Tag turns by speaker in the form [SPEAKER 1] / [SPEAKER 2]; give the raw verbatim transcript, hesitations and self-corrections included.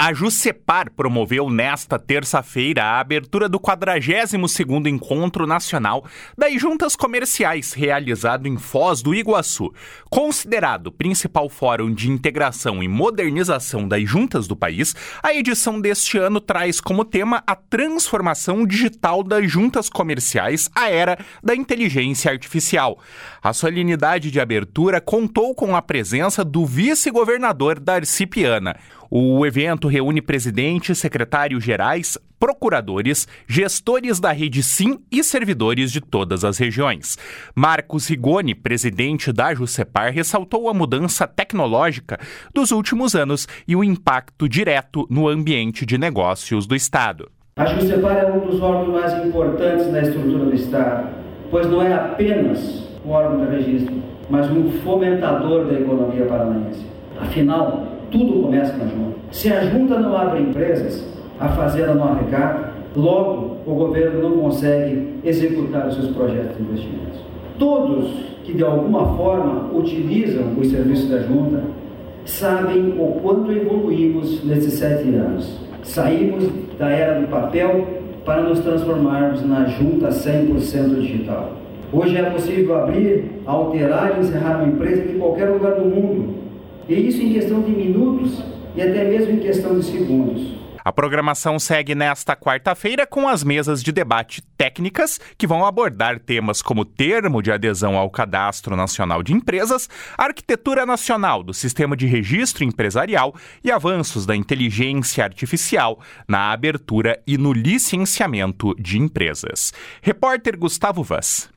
[SPEAKER 1] A Juscepar promoveu nesta terça-feira a abertura do quadragésimo segundo Encontro Nacional das Juntas Comerciais, realizado em Foz do Iguaçu. Considerado o principal fórum de integração e modernização das juntas do país, a edição deste ano traz como tema a transformação digital das juntas comerciais à era da inteligência artificial. A solenidade de abertura contou com a presença do vice-governador Darcy Piana. O evento reúne presidentes, secretários-gerais, procuradores, gestores da rede Sim e servidores de todas as regiões. Marcos Rigoni, presidente da Juscepar, ressaltou a mudança tecnológica dos últimos anos e o impacto direto no ambiente de negócios do Estado.
[SPEAKER 2] A Juscepar é um dos órgãos mais importantes na estrutura do Estado, pois não é apenas um órgão de registro, mas um fomentador da economia paranaense. Afinal, tudo começa na junta. Se a junta não abre empresas, a fazenda não arrecada, logo o governo não consegue executar os seus projetos de investimentos. Todos que de alguma forma utilizam os serviços da junta sabem o quanto evoluímos nesses sete anos. Saímos da era do papel para nos transformarmos na junta cem por cento digital. Hoje é possível abrir, alterar e encerrar uma empresa em qualquer lugar do mundo. E isso em questão de minutos e até mesmo em questão de segundos.
[SPEAKER 1] A programação segue nesta quarta-feira com as mesas de debate técnicas que vão abordar temas como termo de adesão ao Cadastro Nacional de Empresas, arquitetura nacional do sistema de registro empresarial e avanços da inteligência artificial na abertura e no licenciamento de empresas. Repórter Gustavo Vaz.